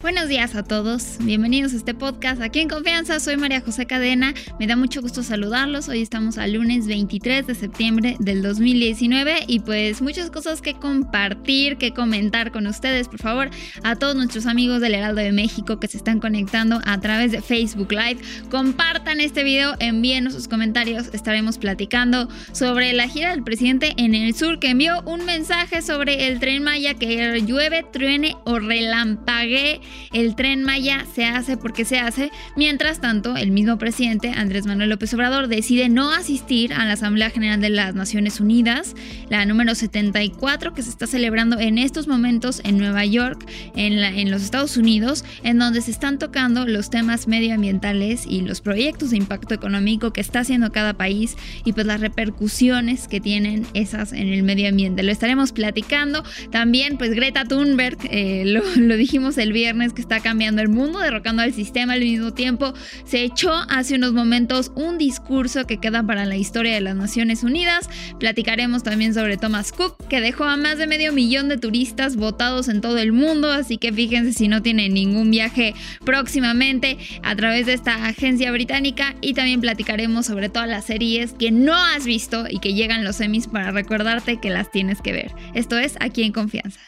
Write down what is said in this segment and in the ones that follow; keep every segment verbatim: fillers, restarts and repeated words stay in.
Buenos días a todos, bienvenidos a este podcast aquí en Confianza, soy María José Cadena, me da mucho gusto saludarlos, hoy estamos al lunes veintitrés de septiembre del dos mil diecinueve y pues muchas cosas que compartir, que comentar con ustedes, por favor, a todos nuestros amigos del Heraldo de México que se están conectando a través de Facebook Live, compartan este video, envíenos sus comentarios, estaremos platicando sobre la gira del presidente en el sur que envió un mensaje sobre el Tren Maya, que llueve, truene o relampaguee. El Tren Maya se hace porque se hace. Mientras tanto, el mismo presidente Andrés Manuel López Obrador decide no asistir a la Asamblea General de las Naciones Unidas, la número setenta y cuatro, que se está celebrando en estos momentos en Nueva York, en, la, en los Estados Unidos, en donde se están tocando los temas medioambientales y los proyectos de impacto económico que está haciendo cada país y pues las repercusiones que tienen esas en el medio ambiente. Lo estaremos platicando. También pues Greta Thunberg, eh, lo, lo dijimos el viernes, que está cambiando el mundo, derrocando al sistema al mismo tiempo. Se echó hace unos momentos un discurso que queda para la historia de las Naciones Unidas. Platicaremos también sobre Thomas Cook, que dejó a más de medio millón de turistas botados en todo el mundo, así que fíjense si no tiene ningún viaje próximamente a través de esta agencia británica. Y también platicaremos sobre todas las series que no has visto y que llegan los Emmys para recordarte que las tienes que ver. Esto es Aquí en Confianza.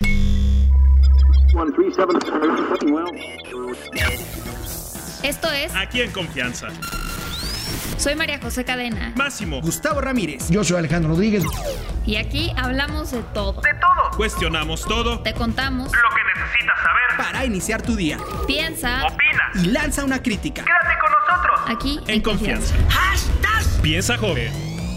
Esto es Aquí en Confianza. Soy María José Cadena. Máximo. Gustavo Ramírez. Yo soy Alejandro Rodríguez. Y aquí hablamos de todo. De todo. Cuestionamos todo. Te contamos lo que necesitas saber Para iniciar tu día. Piensa. Opina. Y lanza una crítica. Quédate con nosotros. Aquí en, en Confianza. Hashtag. Piensa joven.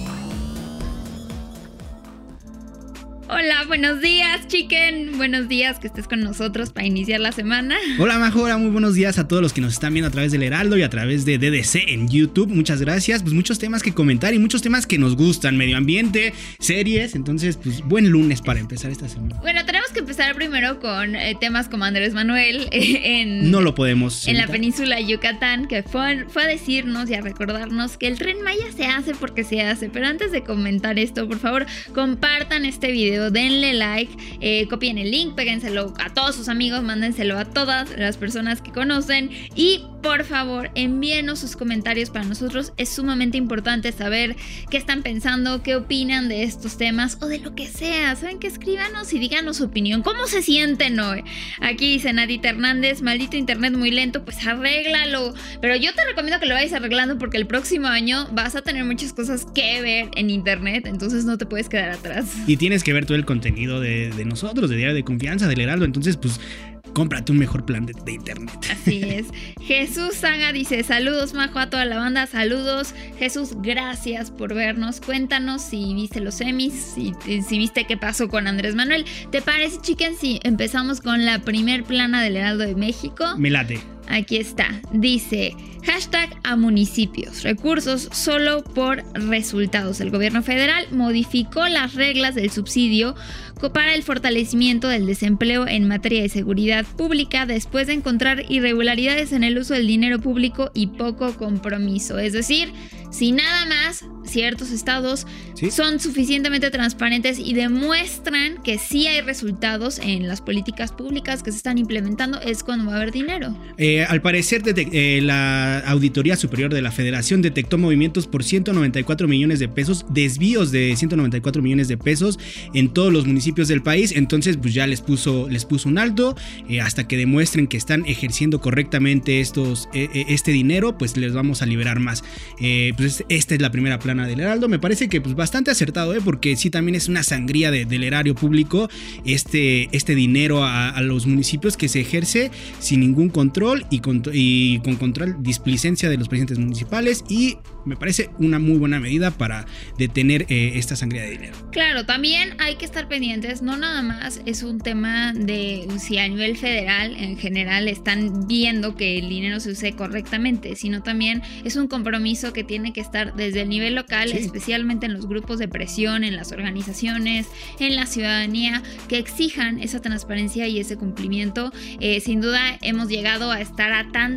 Hola, buenos días, chicken. Buenos días, que estés con nosotros para iniciar la semana. Hola, Majo, hola, muy buenos días a todos los que nos están viendo a través del Heraldo y a través de D D C en YouTube. Muchas gracias. Pues muchos temas que comentar y muchos temas que nos gustan. Medio ambiente, series. Entonces, pues buen lunes para empezar esta semana. Bueno, tenemos que empezar primero con eh, temas como Andrés Manuel eh, en... No lo podemos En evitar. la península de Yucatán, que fue, fue a decirnos y a recordarnos que el Tren Maya se hace porque se hace. Pero antes de comentar esto, por favor, compartan este video, denle like, eh, copien el link, péguenselo a todos sus amigos, mándenselo a todas las personas que conocen y por favor envíenos sus comentarios. Para nosotros es sumamente importante saber qué están pensando, qué opinan de estos temas o de lo que sea. Saben que escríbanos y díganos su opinión, cómo se sienten hoy. Aquí dice Nadita Hernández, maldito internet muy lento, pues arréglalo, pero yo te recomiendo que lo vayas arreglando porque el próximo año vas a tener muchas cosas que ver en internet, entonces no te puedes quedar atrás. Y tienes que ver todo el contenido de, de nosotros, de Diario de Confianza, del Heraldo. Entonces, pues cómprate un mejor plan de, de internet. Así es. Jesús Zanga dice, saludos Majo a toda la banda, saludos. Jesús, gracias por vernos. Cuéntanos si viste los Emmys, si, si viste qué pasó con Andrés Manuel. ¿Te parece, chicken, si empezamos con la primer plana del Heraldo de México? Me late. Aquí está, dice, hashtag a municipios, recursos solo por resultados. El gobierno federal modificó las reglas del subsidio para el fortalecimiento del desempleo en materia de seguridad pública después de encontrar irregularidades en el uso del dinero público y poco compromiso. Es decir, si nada más ciertos estados ¿Sí? son suficientemente transparentes y demuestran que sí hay resultados en las políticas públicas que se están implementando, es cuando va a haber dinero. Eh, al parecer, eh, la Auditoría Superior de la Federación detectó movimientos por ciento noventa y cuatro millones de pesos, desvíos de ciento noventa y cuatro millones de pesos en todos los municipios del país. Entonces, pues ya les puso, les puso un alto eh, hasta que demuestren que están ejerciendo correctamente estos, eh, este dinero, pues les vamos a liberar más. Eh, pues esta es la primera plana del Heraldo. Me parece que pues bastante acertado, ¿eh? Porque sí también es una sangría de, del erario público este, este dinero a, a los municipios que se ejerce sin ningún control y con, y con control, displicencia de los presidentes municipales, y me parece una muy buena medida para detener eh, esta sangría de dinero. Claro, también hay que estar pendientes, no nada más es un tema de si a nivel federal en general están viendo que el dinero se use correctamente, sino también es un compromiso que tiene que estar desde el nivel local, sí. especialmente en los grupos de presión, en las organizaciones, en la ciudadanía, que exijan esa transparencia y ese cumplimiento. Eh, sin duda hemos llegado a estar a tan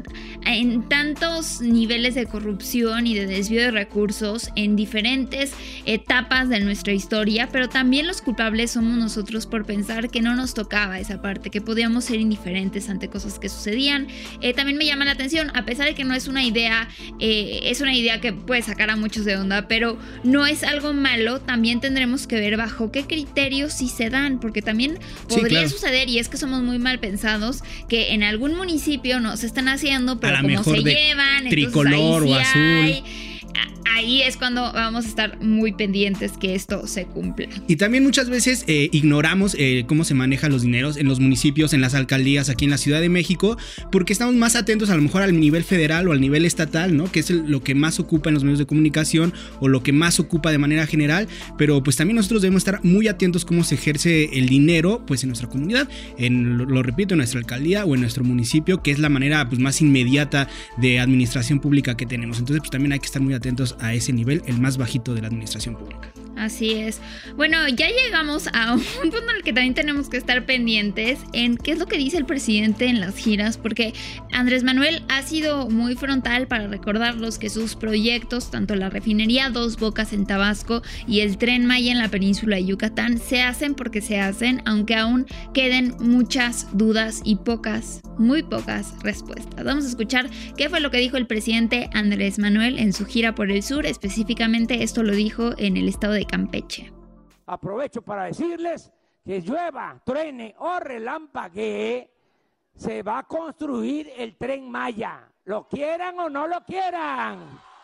en tantos niveles de corrupción y de desvío de recursos en diferentes etapas de nuestra historia, pero también los culpables somos nosotros por pensar que no nos tocaba esa parte, que podíamos ser indiferentes ante cosas que sucedían. Eh, también me llama la atención, a pesar de que no es una idea, eh, es una idea que puede sacar a muchos de onda, pero no es algo malo, también tendremos que ver bajo qué criterios sí se dan, porque también podría sí, claro. suceder, y es que somos muy mal pensados, que en algún municipio no se están haciendo, pero como se llevan, tricolor entonces ahí o sí azul. Hay, ahí es cuando vamos a estar muy pendientes que esto se cumpla. Y también muchas veces eh, ignoramos eh, cómo se manejan los dineros en los municipios, en las alcaldías, aquí en la Ciudad de México, porque estamos más atentos a lo mejor al nivel federal o al nivel estatal, ¿no? Que es el, lo que más ocupa en los medios de comunicación o lo que más ocupa de manera general, pero pues también nosotros debemos estar muy atentos cómo se ejerce el dinero pues en nuestra comunidad, en, lo, lo repito, en nuestra alcaldía o en nuestro municipio, que es la manera pues más inmediata de administración pública que tenemos. Entonces pues también hay que estar muy atentos a ese nivel, el más bajito de la administración pública. Así es. Bueno, ya llegamos a un punto en el que también tenemos que estar pendientes en qué es lo que dice el presidente en las giras, porque Andrés Manuel ha sido muy frontal para recordarlos que sus proyectos, tanto la refinería Dos Bocas en Tabasco y el Tren Maya en la península de Yucatán, se hacen porque se hacen, aunque aún queden muchas dudas y pocas, muy pocas respuestas. Vamos a escuchar qué fue lo que dijo el presidente Andrés Manuel en su gira por el sur. Específicamente esto lo dijo en el estado de Campeche. Aprovecho para decirles que llueva, truene o relampaguee, se va a construir el Tren Maya, lo quieran o no lo quieran.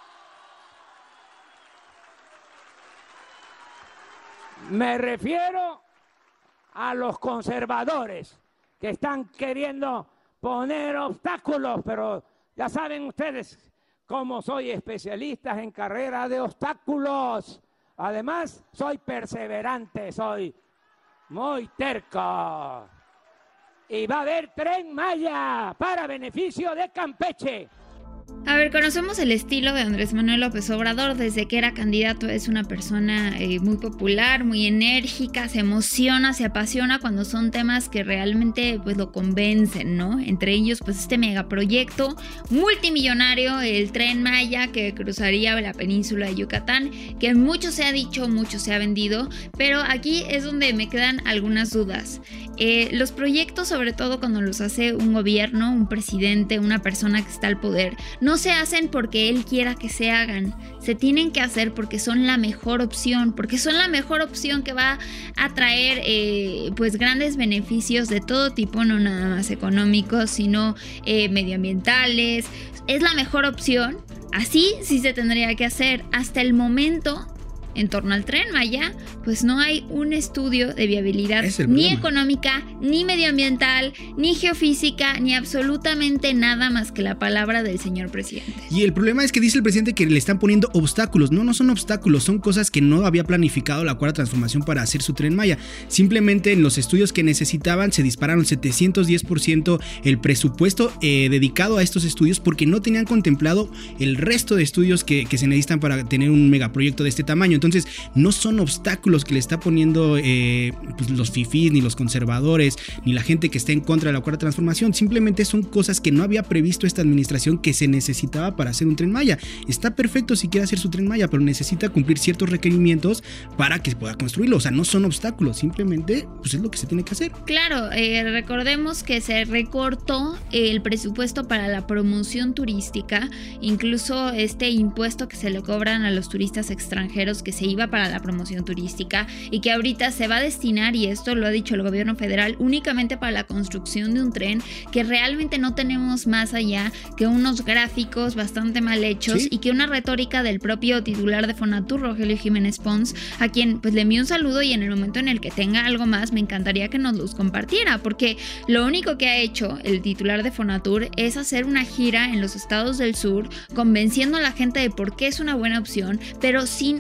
Me refiero a los conservadores que están queriendo poner obstáculos, pero ya saben ustedes cómo soy especialista en carrera de obstáculos. Además, soy perseverante, soy muy terco. Y va a haber Tren Maya para beneficio de Campeche. A ver, conocemos el estilo de Andrés Manuel López Obrador. Desde que era candidato es una persona eh, muy popular, muy enérgica, se emociona, se apasiona cuando son temas que realmente pues lo convencen, ¿no? Entre ellos pues este megaproyecto multimillonario, el Tren Maya, que cruzaría la península de Yucatán, que mucho se ha dicho, mucho se ha vendido, pero aquí es donde me quedan algunas dudas. Eh, los proyectos, sobre todo cuando los hace un gobierno, un presidente, una persona que está al poder, no se hacen porque él quiera que se hagan, se tienen que hacer porque son la mejor opción, porque son la mejor opción que va a traer eh, pues grandes beneficios de todo tipo, no nada más económicos, sino eh, medioambientales. Es la mejor opción, así sí se tendría que hacer. Hasta el momento, en torno al Tren Maya, pues no hay un estudio de viabilidad ni económica, ni medioambiental, ni geofísica, ni absolutamente nada más que la palabra del señor presidente. Y el problema es que dice el presidente que le están poniendo obstáculos. No, no son obstáculos, son cosas que no había planificado la Cuarta Transformación para hacer su Tren Maya. Simplemente en los estudios que necesitaban se dispararon setecientos diez por ciento el presupuesto eh, dedicado a estos estudios, porque no tenían contemplado el resto de estudios que, que se necesitan para tener un megaproyecto de este tamaño. Entonces no son obstáculos que le está poniendo eh, pues los fifís, ni los conservadores, ni la gente que está en contra de la Cuarta Transformación. Simplemente son cosas que no había previsto esta administración que se necesitaba para hacer un Tren Maya. Está perfecto si quiere hacer su Tren Maya, pero necesita cumplir ciertos requerimientos para que pueda construirlo. O sea, no son obstáculos, simplemente pues es lo que se tiene que hacer. Claro, eh, recordemos que se recortó el presupuesto para la promoción turística, incluso este impuesto que se le cobran a los turistas extranjeros que se iba para la promoción turística y que ahorita se va a destinar, y esto lo ha dicho el gobierno federal, únicamente para la construcción de un tren, que realmente no tenemos más allá que unos gráficos bastante mal hechos, ¿sí? Y que una retórica del propio titular de Fonatur, Rogelio Jiménez Pons, a quien pues le envío un saludo, y en el momento en el que tenga algo más me encantaría que nos los compartiera, porque lo único que ha hecho el titular de Fonatur es hacer una gira en los estados del sur convenciendo a la gente de por qué es una buena opción, pero sin datos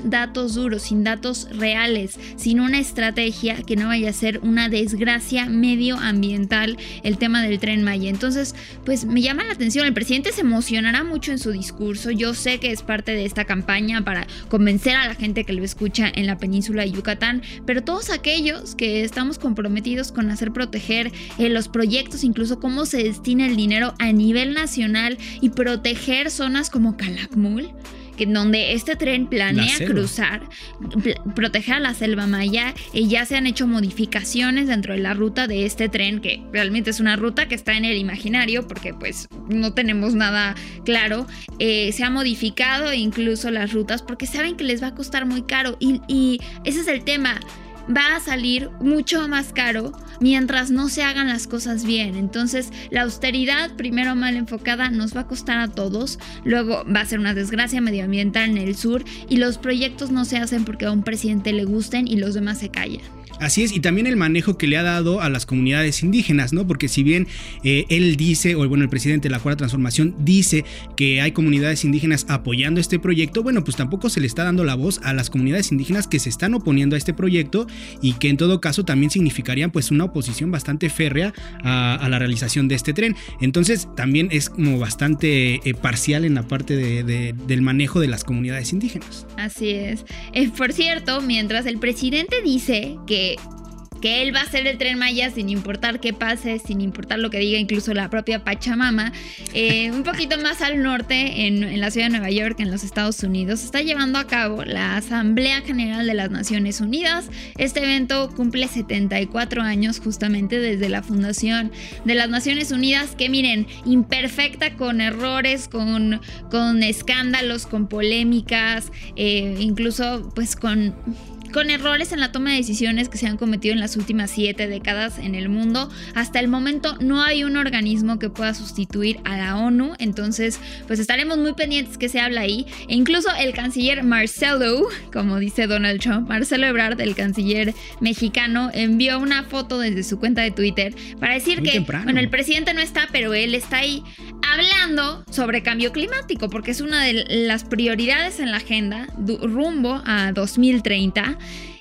datos duros, sin datos reales, sin una estrategia, que no vaya a ser una desgracia medioambiental el tema del Tren Maya. Entonces, pues me llama la atención, el presidente se emocionará mucho en su discurso, yo sé que es parte de esta campaña para convencer a la gente que lo escucha en la península de Yucatán, pero todos aquellos que estamos comprometidos con hacer proteger eh, los proyectos, incluso cómo se destina el dinero a nivel nacional y proteger zonas como Calakmul, que donde este tren planea cruzar, proteger a la selva maya, eh, ya se han hecho modificaciones dentro de la ruta de este tren, que realmente es una ruta que está en el imaginario porque pues no tenemos nada claro, eh, se ha modificado incluso las rutas porque saben que les va a costar muy caro y, y ese es el tema. Va a salir mucho más caro mientras no se hagan las cosas bien. Entonces la austeridad, primero mal enfocada, nos va a costar a todos. Luego va a ser una desgracia medioambiental en el sur y los proyectos no se hacen porque a un presidente le gusten y los demás se callan. Así es, y también el manejo que le ha dado a las comunidades indígenas, ¿no? Porque si bien eh, él dice, o bueno, el presidente de la Cuarta Transformación dice que hay comunidades indígenas apoyando este proyecto, bueno, pues tampoco se le está dando la voz a las comunidades indígenas que se están oponiendo a este proyecto y que en todo caso también significarían pues una oposición bastante férrea a, a la realización de este tren. Entonces también es como bastante eh, parcial en la parte de, de, del manejo de las comunidades indígenas. Así es. Eh, por cierto, mientras el presidente dice que que él va a hacer el Tren Maya sin importar qué pase, sin importar lo que diga incluso la propia Pachamama, eh, un poquito más al norte, en, en la ciudad de Nueva York, en los Estados Unidos, se está llevando a cabo la Asamblea General de las Naciones Unidas. Este evento cumple setenta y cuatro años justamente desde la fundación de las Naciones Unidas, que miren, imperfecta, con errores, con, con escándalos, con polémicas, eh, incluso pues con... con errores en la toma de decisiones que se han cometido en las últimas siete décadas en el mundo. Hasta el momento no hay un organismo que pueda sustituir a la ONU, entonces pues estaremos muy pendientes que se habla ahí. E incluso el canciller Marcelo, como dice Donald Trump, Marcelo Ebrard, el canciller mexicano, envió una foto desde su cuenta de Twitter para decir muy que, temprano. Bueno, el presidente no está, pero él está ahí hablando sobre cambio climático, porque es una de las prioridades en la agenda rumbo a dos mil treinta.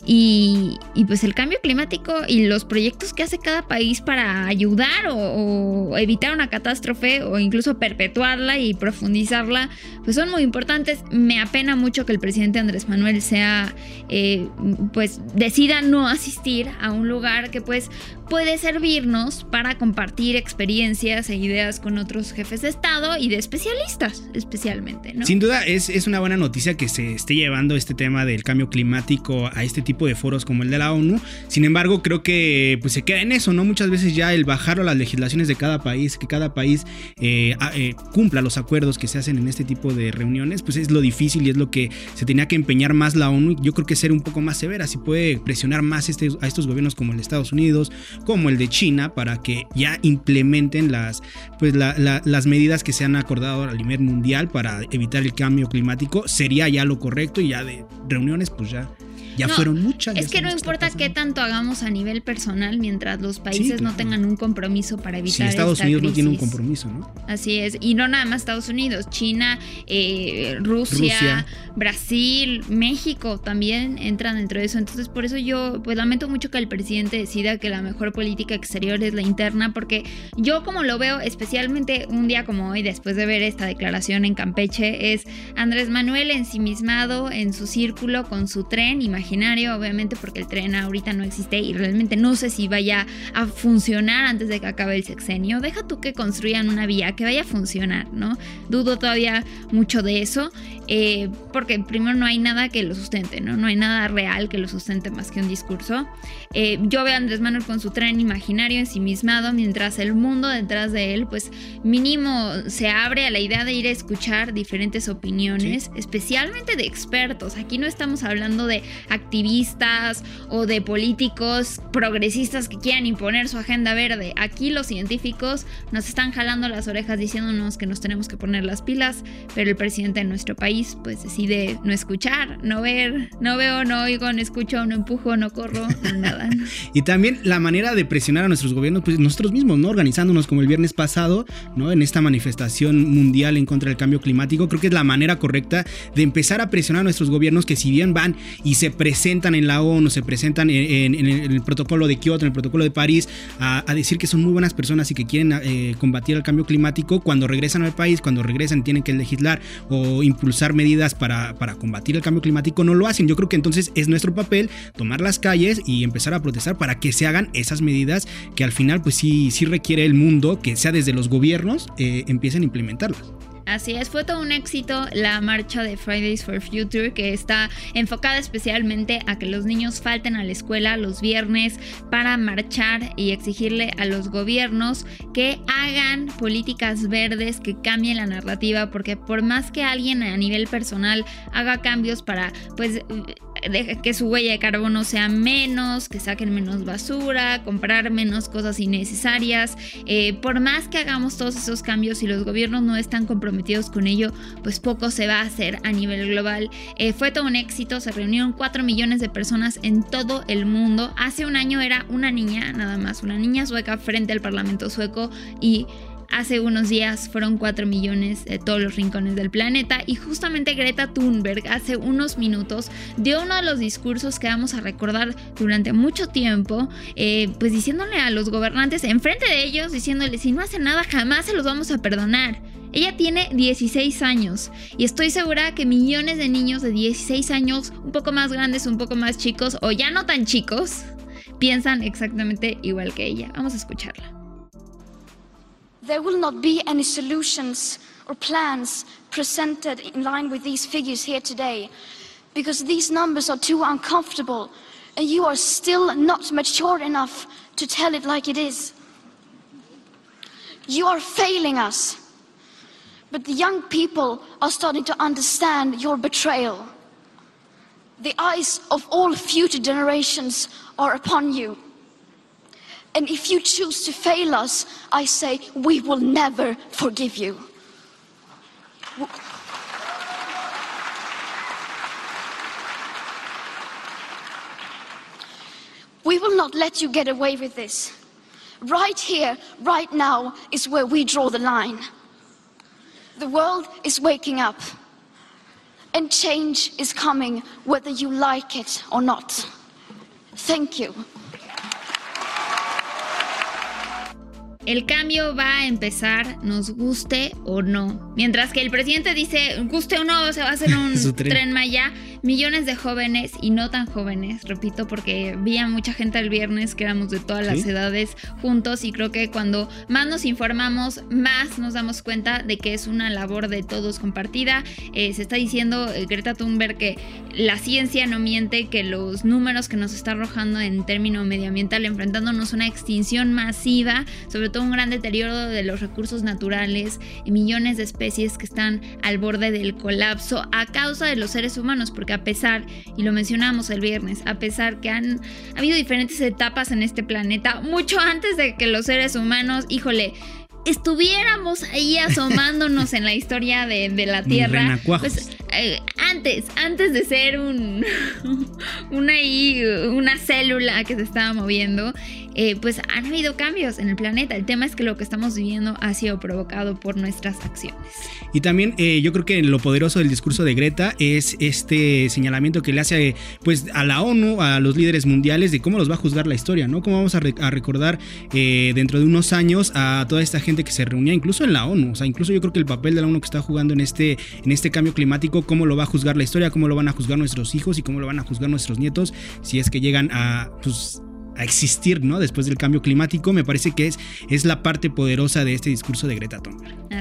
Y, y pues el cambio climático y los proyectos que hace cada país para ayudar o, o evitar una catástrofe o incluso perpetuarla y profundizarla, pues son muy importantes. Me apena mucho que el presidente Andrés Manuel sea, eh, pues decida no asistir a un lugar que pues puede servirnos para compartir experiencias e ideas con otros jefes de Estado y de especialistas especialmente, ¿no? Sin duda es, es una buena noticia que se esté llevando este tema del cambio climático a este tipo de foros como el de la ONU. Sin embargo, creo que pues se queda en eso, ¿no? Muchas veces ya el bajar a las legislaciones de cada país, que cada país eh, eh, cumpla los acuerdos que se hacen en este tipo de reuniones, pues es lo difícil y es lo que se tenía que empeñar más la ONU. Yo creo que ser un poco más severa, si puede presionar más este, a estos gobiernos como el de Estados Unidos, como el de China, para que ya implementen las, pues la, la, las medidas que se han acordado a nivel mundial para evitar el cambio climático. Sería ya lo correcto, y ya de reuniones pues ya Ya no, fueron muchas. Es que no importa qué tanto hagamos a nivel personal mientras los países sí, claro. no tengan un compromiso para evitar sí, Estados esta Unidos crisis. No tiene un compromiso, ¿no? Así es. Y no nada más Estados Unidos, China, eh, Rusia, Rusia, Brasil, México también entran dentro de eso. Entonces por eso yo pues lamento mucho que el presidente decida que la mejor política exterior es la interna, porque yo como lo veo, especialmente un día como hoy, después de ver esta declaración en Campeche, es Andrés Manuel ensimismado en su círculo con su tren imaginario, obviamente porque el tren ahorita no existe y realmente no sé si vaya a funcionar antes de que acabe el sexenio. Deja tú que construyan una vía que vaya a funcionar, ¿no? Dudo todavía mucho de eso, eh, porque primero no hay nada que lo sustente, ¿no? No hay nada real que lo sustente más que un discurso. Eh, yo veo a Andrés Manuel con su tren imaginario ensimismado, mientras el mundo detrás de él, pues mínimo se abre a la idea de ir a escuchar diferentes opiniones, sí. especialmente de expertos. Aquí no estamos hablando de activistas o de políticos progresistas que quieran imponer su agenda verde. Aquí los científicos nos están jalando las orejas diciéndonos que nos tenemos que poner las pilas, pero el presidente de nuestro país pues decide no escuchar, no ver, no veo, no oigo, no escucho, no empujo, no corro, no nada. Y también la manera de presionar a nuestros gobiernos, pues nosotros mismos, ¿no? Organizándonos como el viernes pasado, ¿no? En esta manifestación mundial en contra del cambio climático, creo que es la manera correcta de empezar a presionar a nuestros gobiernos, que si bien van y se presentan en la ONU, se presentan en, en, en, el, en el protocolo de Kioto, en el protocolo de París, a, a decir que son muy buenas personas y que quieren eh, combatir el cambio climático, cuando regresan al país, cuando regresan tienen que legislar o impulsar medidas para, para combatir el cambio climático, no lo hacen. Yo creo que entonces es nuestro papel tomar las calles y empezar a protestar para que se hagan esas medidas que al final pues sí, sí requiere el mundo, que sea desde los gobiernos, eh, empiecen a implementarlas. Así es, fue todo un éxito la marcha de Fridays for Future, que está enfocada especialmente a que los niños falten a la escuela los viernes para marchar y exigirle a los gobiernos que hagan políticas verdes que cambien la narrativa, porque por más que alguien a nivel personal haga cambios para pues que su huella de carbono sea menos, que saquen menos basura, comprar menos cosas innecesarias, eh, por más que hagamos todos esos cambios y los gobiernos no están comprometidos con ello, pues poco se va a hacer a nivel global. Eh, fue todo un éxito, se reunieron cuatro millones de personas en todo el mundo. Hace un año era una niña, nada más, una niña sueca frente al Parlamento sueco, y hace unos días fueron cuatro millones de todos los rincones del planeta. Y justamente Greta Thunberg hace unos minutos dio uno de los discursos que vamos a recordar durante mucho tiempo, eh, pues diciéndole a los gobernantes enfrente de ellos, diciéndoles si no hacen nada jamás se los vamos a perdonar. Ella tiene dieciséis años y estoy segura que millones de niños de dieciséis años, un poco más grandes, un poco más chicos o ya no tan chicos, piensan exactamente igual que ella. Vamos a escucharla. There will not be any solutions or plans presented in line with these figures here today, because these numbers are too uncomfortable and you are still not mature enough to tell it like it is. You are failing us, but the young people are starting to understand your betrayal. The eyes of all future generations are upon you. And if you choose to fail us, I say we will never forgive you. We will not let you get away with this. Right here, right now, is where we draw the line. The world is waking up, and change is coming whether you like it or not. Thank you. El cambio va a empezar, nos guste o no. Mientras que el presidente dice, guste o no, se va a hacer un tren. tren Maya. Millones de jóvenes y no tan jóvenes, repito, porque vi a mucha gente el viernes que éramos de todas las ¿Sí? edades juntos, y creo que cuando más nos informamos, más nos damos cuenta de que es una labor de todos compartida. Eh, se está diciendo eh, Greta Thunberg que la ciencia no miente, que los números que nos está arrojando en términos medioambiental, enfrentándonos a una extinción masiva, sobre todo un gran deterioro de los recursos naturales, y millones de especies que están al borde del colapso a causa de los seres humanos, porque a pesar, y lo mencionamos el viernes, a pesar que han ha habido diferentes etapas en este planeta, mucho antes de que los seres humanos, híjole, estuviéramos ahí asomándonos en la historia de, de la Tierra, pues eh, antes, antes de ser un una, una célula que se estaba moviendo, eh, pues han habido cambios en el planeta. El tema es que lo que estamos viviendo ha sido provocado por nuestras acciones. Y también eh, yo creo que lo poderoso del discurso de Greta es este señalamiento que le hace pues a la ONU, a los líderes mundiales, de cómo los va a juzgar la historia, ¿no? Cómo vamos a, re- a recordar eh, dentro de unos años a toda esta gente que se reunía incluso en la ONU. O sea, incluso yo creo que el papel de la ONU que está jugando en este, en este cambio climático, cómo lo va a juzgar la historia, cómo lo van a juzgar nuestros hijos y cómo lo van a juzgar nuestros nietos si es que llegan a pues a existir, ¿no? Después del cambio climático. Me parece que es, es la parte poderosa de este discurso de Greta Thunberg.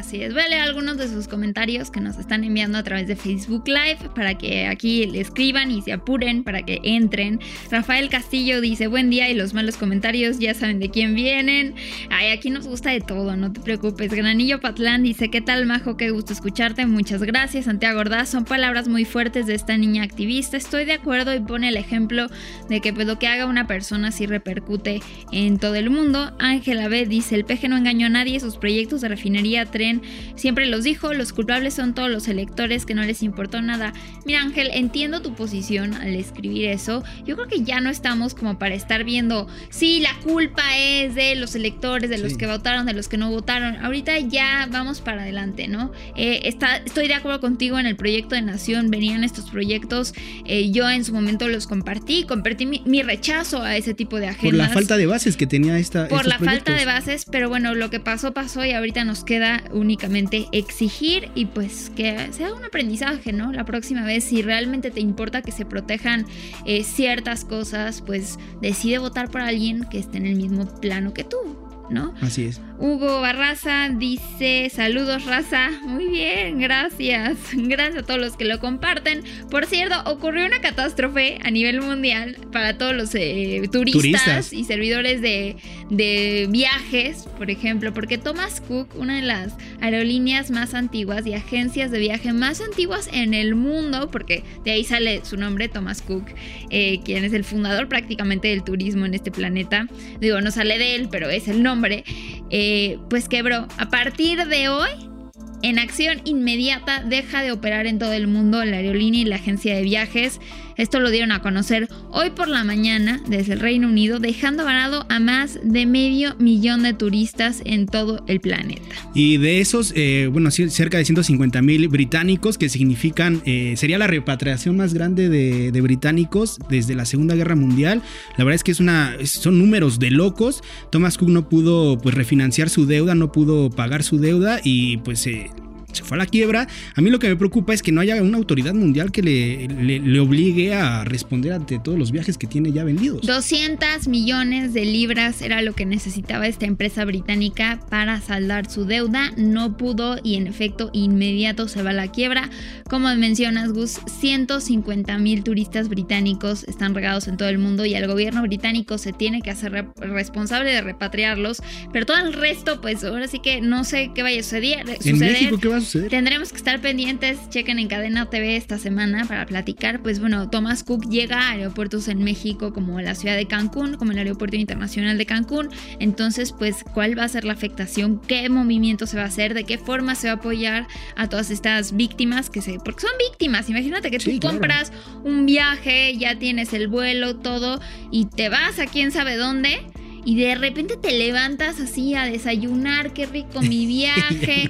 Así es, voy a leer algunos de sus comentarios que nos están enviando a través de Facebook Live para que aquí le escriban y se apuren para que entren. Rafael Castillo dice, buen día, y los malos comentarios ya saben de quién vienen. Ay, aquí nos gusta de todo, no te preocupes. Granillo Patlán dice, ¿qué tal, Majo? Qué gusto escucharte, muchas gracias. Santiago Ordaz, son palabras muy fuertes de esta niña activista, estoy de acuerdo, y pone el ejemplo de que pues lo que haga una persona sí repercute en todo el mundo. Ángela B dice, el P G no engañó a nadie, sus proyectos de refinería, tren, siempre los dijo, los culpables son todos los electores que no les importó nada. Mira, Ángel, entiendo tu posición al escribir eso. Yo creo que ya no estamos como para estar viendo, sí, la culpa es de los electores, de los sí. que votaron, de los que no votaron. Ahorita ya vamos para adelante, ¿no? Eh, está, estoy de acuerdo contigo, en el proyecto de Nación venían estos proyectos, eh, yo en su momento los compartí, compartí mi, mi rechazo a ese tipo de agendas. Por la falta de bases que tenía esta Por la proyectos. falta de bases, pero bueno, lo que pasó, pasó, y ahorita nos queda únicamente exigir y pues que sea un aprendizaje, ¿no? La próxima vez, si realmente te importa que se protejan eh, ciertas cosas, pues decide votar por alguien que esté en el mismo plano que tú, ¿no? Así es. Hugo Barraza dice, saludos, raza. Muy bien, gracias. Gracias a todos los que lo comparten. Por cierto, ocurrió una catástrofe a nivel mundial para todos los eh, turistas, turistas y servidores de, de viajes, por ejemplo, porque Thomas Cook, una de las aerolíneas más antiguas y agencias de viaje más antiguas en el mundo, porque de ahí sale su nombre, Thomas Cook, eh, quien es el fundador prácticamente del turismo en este planeta. Digo, no sale de él, pero es el nombre. Eh, pues quebró. A partir de hoy, en acción inmediata, deja de operar en todo el mundo la aerolínea y la agencia de viajes. Esto lo dieron a conocer hoy por la mañana desde el Reino Unido, dejando varado a más de medio millón de turistas en todo el planeta. Y de esos, eh, bueno, cerca de ciento cincuenta mil británicos, que significan, eh, sería la repatriación más grande de, de británicos desde la Segunda Guerra Mundial. La verdad es que es una, son números de locos. Thomas Cook no pudo pues refinanciar su deuda, no pudo pagar su deuda y pues eh, se fue a la quiebra. A mí lo que me preocupa es que no haya una autoridad mundial que le, le, le obligue a responder ante todos los viajes que tiene ya vendidos. doscientos millones de libras era lo que necesitaba esta empresa británica para saldar su deuda. No pudo y en efecto inmediato se va a la quiebra. Como mencionas, Gus, ciento cincuenta mil turistas británicos están regados en todo el mundo y el gobierno británico se tiene que hacer re- responsable de repatriarlos. Pero todo el resto, pues ahora sí que no sé qué vaya a suceder. ¿En México qué va a suceder? Tendremos que estar pendientes. Chequen en Cadena T V esta semana para platicar. Pues bueno, Thomas Cook llega a aeropuertos en México como la ciudad de Cancún, como el aeropuerto internacional de Cancún. Entonces, pues, ¿cuál va a ser la afectación? ¿Qué movimiento se va a hacer? ¿De qué forma se va a apoyar a todas estas víctimas? Que se, porque son víctimas. Imagínate que tú sí, compras claro. un viaje, ya tienes el vuelo, todo, y te vas a quién sabe dónde. Y de repente te levantas así a desayunar, qué rico mi viaje.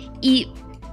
Y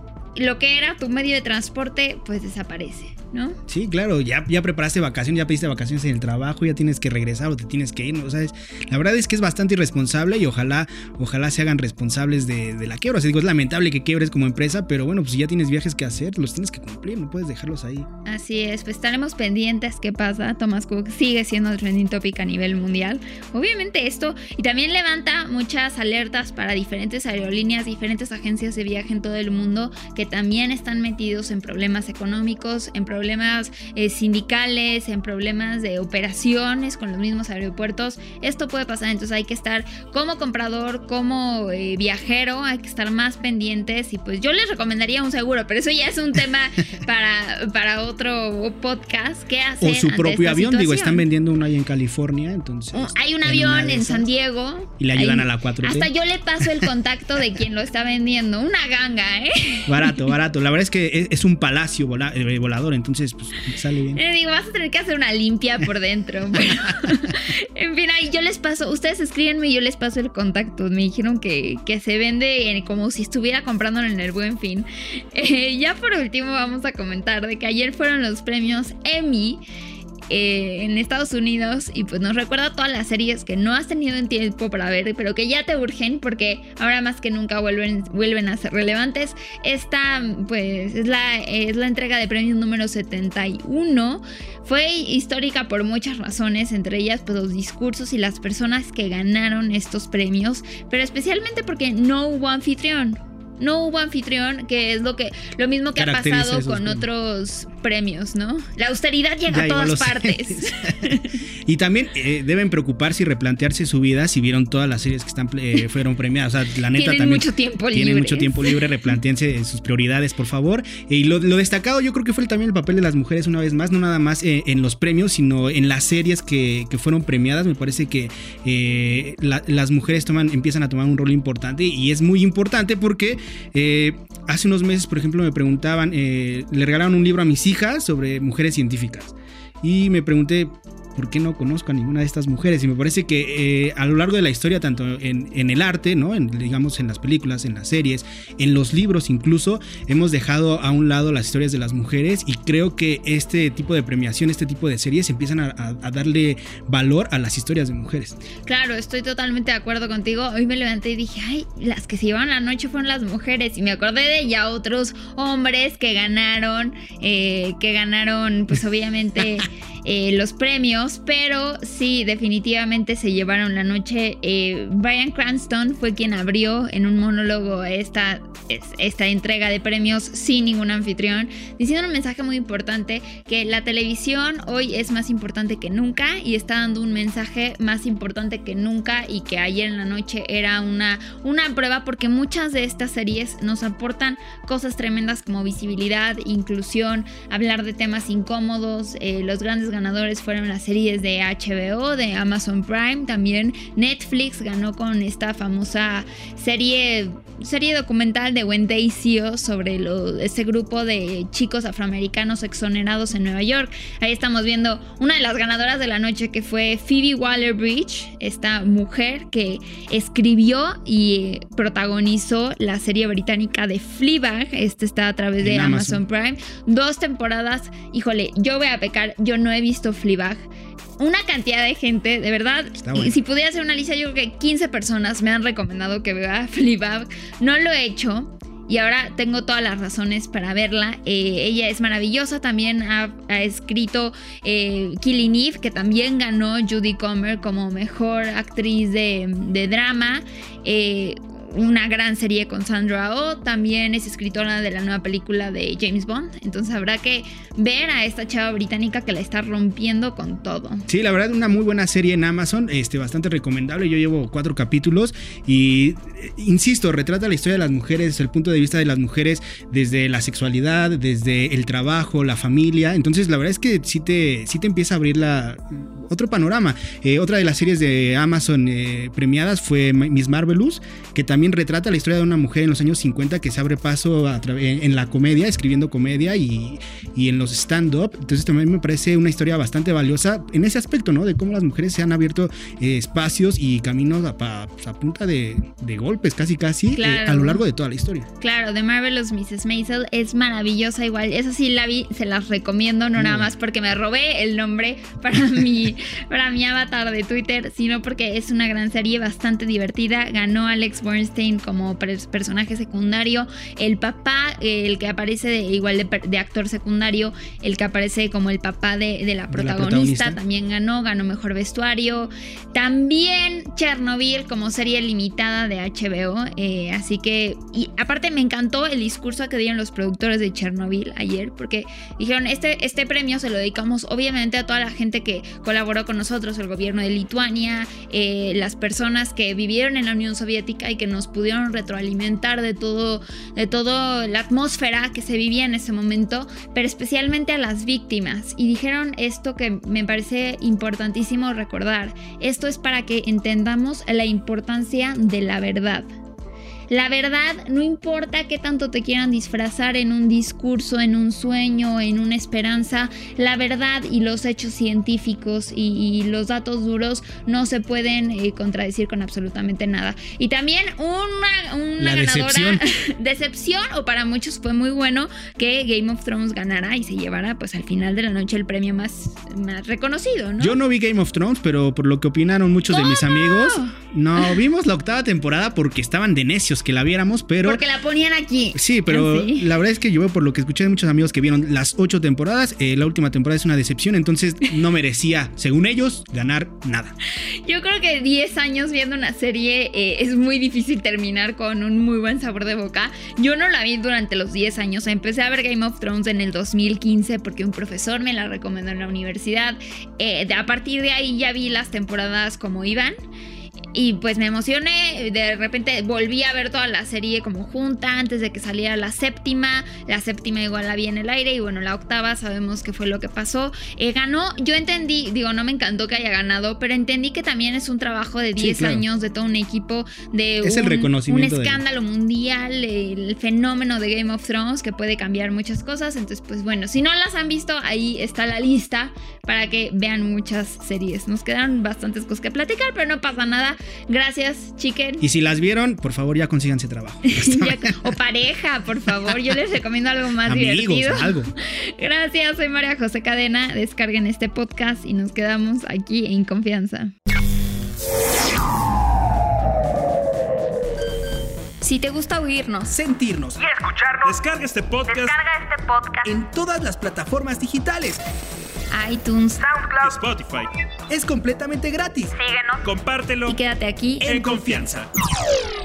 lo que era tu medio de transporte, pues desaparece, ¿no? Sí, claro, ya, ya preparaste vacaciones, ya pediste vacaciones en el trabajo, ya tienes que regresar o te tienes que ir, ¿no? O sea, es, la verdad es que es bastante irresponsable y ojalá, ojalá se hagan responsables de, de la quiebra. O sea, digo, es lamentable que quiebres como empresa, pero bueno, pues si ya tienes viajes que hacer, los tienes que cumplir, no puedes dejarlos ahí. Así es, pues estaremos pendientes qué pasa. Thomas Cook sigue siendo el trending topic a nivel mundial. Obviamente esto, y también levanta muchas alertas para diferentes aerolíneas, diferentes agencias de viaje en todo el mundo que también están metidos en problemas económicos, en problemas eh, sindicales, en problemas de operaciones con los mismos aeropuertos. Esto puede pasar, entonces hay que estar como comprador, como eh, viajero, hay que estar más pendientes y pues yo les recomendaría un seguro, pero eso ya es un tema para, para otro podcast. ¿Qué hacer? O su propio avión, situación? Digo, están vendiendo uno ahí en California, entonces. Oh, hay un avión en San Diego. Y le ayudan ahí, a la cuatro T. Hasta yo le paso el contacto de quien lo está vendiendo. Una ganga, ¿eh? Barato, barato. La verdad es que es, es un palacio vola, eh, volador, entonces pues sale bien. Eh, digo, vas a tener que hacer una limpia por dentro. Pero, en fin, ahí yo les paso, ustedes escríbenme y yo les paso el contacto. Me dijeron que, que se vende en, como si estuviera comprándolo en el Buen Fin. Eh, ya por último vamos a comentar de que ayer fueron los premios Emmy Eh, en Estados Unidos y pues nos recuerda todas las series que no has tenido en tiempo para ver, pero que ya te urgen porque ahora más que nunca vuelven, vuelven a ser relevantes. Esta pues es la, es la entrega de premios número setenta y uno. Fue histórica por muchas razones, entre ellas pues los discursos y las personas que ganaron estos premios, pero especialmente porque no hubo anfitrión. no hubo anfitrión, que es lo que lo mismo que ha pasado con premios. Otros premios, ¿no? La austeridad llega Ya, a todas igual lo sé. partes. Y también eh, deben preocuparse y replantearse su vida si vieron todas las series que están eh, fueron premiadas. O sea, la neta Tienen también mucho tiempo tienen libre. mucho tiempo libre, replantéense sus prioridades, por favor. Y lo, lo destacado yo creo que fue también el papel de las mujeres una vez más, no nada más eh, en los premios, sino en las series que, que fueron premiadas. Me parece que eh, la, las mujeres toman, empiezan a tomar un rol importante, y es muy importante porque eh, hace unos meses, por ejemplo, me preguntaban, eh, le regalaron un libro a mis hijas sobre mujeres científicas, y me pregunté ¿por qué no conozco a ninguna de estas mujeres? Y me parece que eh, a lo largo de la historia, tanto en, en el arte, ¿no? En, digamos en las películas, en las series, en los libros incluso, hemos dejado a un lado las historias de las mujeres, y creo que este tipo de premiación, este tipo de series empiezan a, a, a darle valor a las historias de mujeres. Claro, estoy totalmente de acuerdo contigo. Hoy me levanté y dije, ay, las que se llevaron la noche fueron las mujeres, y me acordé de ya otros hombres que ganaron, eh, que ganaron pues obviamente eh, los premios. Pero sí, definitivamente se llevaron la noche. eh, Bryan Cranston fue quien abrió en un monólogo esta, esta entrega de premios sin ningún anfitrión, diciendo un mensaje muy importante, que la televisión hoy es más importante que nunca, y está dando un mensaje más importante que nunca, y que ayer en la noche era una, una prueba, porque muchas de estas series nos aportan cosas tremendas como visibilidad, inclusión, hablar de temas incómodos. eh, los grandes ganadores fueron las series de H B O, de Amazon Prime, también Netflix ganó con esta famosa serie serie documental de When They See Us sobre lo, ese grupo de chicos afroamericanos exonerados en Nueva York. Ahí estamos viendo una de las ganadoras de la noche, que fue Phoebe Waller-Bridge, esta mujer que escribió y protagonizó la serie británica de Fleabag. Este está a través de Amazon. Amazon Prime, dos temporadas. Híjole, yo voy a pecar, yo no he visto Fleabag. Una cantidad de gente, de verdad, bueno. Si pudiera hacer una lista, yo creo que quince personas me han recomendado que vea Fleabag. No lo he hecho, y ahora tengo todas las razones para verla. Eh, ella es maravillosa. También ha, ha escrito eh, Killing Eve, que también ganó Judy Comer como mejor actriz de, de drama. Eh, una gran serie con Sandra Oh. También es escritora de la nueva película de James Bond. Entonces habrá que ver a esta chava británica que la está rompiendo con todo. Sí, la verdad, una muy buena serie en Amazon, este, bastante recomendable. Yo llevo cuatro capítulos y, eh, insisto, retrata la historia de las mujeres desde el punto de vista de las mujeres, desde la sexualidad, desde el trabajo, la familia. Entonces la verdad es que sí te, sí te empieza a abrir la, otro panorama. Eh, otra de las series de Amazon eh, premiadas fue Miss Marvelous, que también retrata la historia de una mujer en los años cincuenta que se abre paso a en, en la comedia, escribiendo comedia y, y en los stand-up. Entonces también me parece una historia bastante valiosa en ese aspecto, ¿no? De cómo las mujeres se han abierto eh, espacios y caminos a, a, a punta de, de golpes, casi casi, claro. eh, a lo largo de toda la historia. Claro, The Marvelous missus Maisel es maravillosa igual. Esa sí la vi, se las recomiendo, no, no. nada más porque me robé el nombre para mi, para mi avatar de Twitter, sino porque es una gran serie, bastante divertida. Ganó Alex Borstein como personaje secundario. El papá, el que aparece de, igual de, de actor secundario, el que aparece como el papá de, de, la, protagonista, de la protagonista, también ganó, ganó mejor vestuario. También Chernobyl como serie limitada de H B O. Eh, así que, y aparte me encantó el discurso que dieron los productores de Chernobyl ayer, porque dijeron, este, este premio se lo dedicamos obviamente a toda la gente que colaboró con nosotros, el gobierno de Lituania, eh, las personas que vivieron en la Unión Soviética y que nos pudieron retroalimentar de todo, de toda la atmósfera que se vivía en ese momento, pero especialmente a las víctimas. Y dijeron esto que me parece importantísimo recordar: esto es para que entendamos la importancia de la verdad. La verdad, no importa qué tanto te quieran disfrazar en un discurso, en un sueño, en una esperanza, la verdad y los hechos científicos y, y los datos duros no se pueden eh, contradecir con absolutamente nada. Y también una, una la ganadora, decepción. decepción, o para muchos fue muy bueno que Game of Thrones ganara y se llevara pues al final de la noche el premio más, más reconocido, ¿no? Yo no vi Game of Thrones, pero por lo que opinaron muchos ¿Cómo? de mis amigos, no vimos la octava temporada porque estaban de necios muchos que la viéramos, pero... Porque la ponían aquí. Sí, pero Así. La verdad es que yo, por lo que escuché de muchos amigos que vieron las ocho temporadas, eh, la última temporada es una decepción, entonces no merecía, según ellos, ganar nada. Yo creo que diez años viendo una serie eh, es muy difícil terminar con un muy buen sabor de boca. Yo no la vi durante los diez años. Empecé a ver Game of Thrones en el dos mil quince porque un profesor me la recomendó en la universidad. Eh, de, a partir de ahí ya vi las temporadas como iban. Y pues me emocioné, de repente volví a ver toda la serie como junta antes de que saliera la séptima. La séptima igual la vi en el aire y bueno, la octava sabemos qué fue lo que pasó. Eh, ganó, yo entendí, digo, no me encantó que haya ganado, pero entendí que también es un trabajo de diez Sí, claro. años, de todo un equipo, de Es un, el reconocimiento un de- escándalo mundial, el fenómeno de Game of Thrones que puede cambiar muchas cosas. Entonces pues bueno, si no las han visto, ahí está la lista para que vean muchas series. Nos quedaron bastantes cosas que platicar, pero no pasa nada. Gracias, Chicken. Y si las vieron, por favor, ya consíganse trabajo. Ya- o pareja, por favor. Yo les recomiendo algo más Amigos, divertido. algo. Gracias, soy María José Cadena. Descarguen este podcast y nos quedamos aquí en confianza. Si te gusta oírnos, Sentirnos Y escucharnos. Descarga este podcast. Descarga este podcast. en todas las plataformas digitales. iTunes, SoundCloud. Spotify. Es completamente gratis. Síguenos. Compártelo. y quédate aquí. En confianza.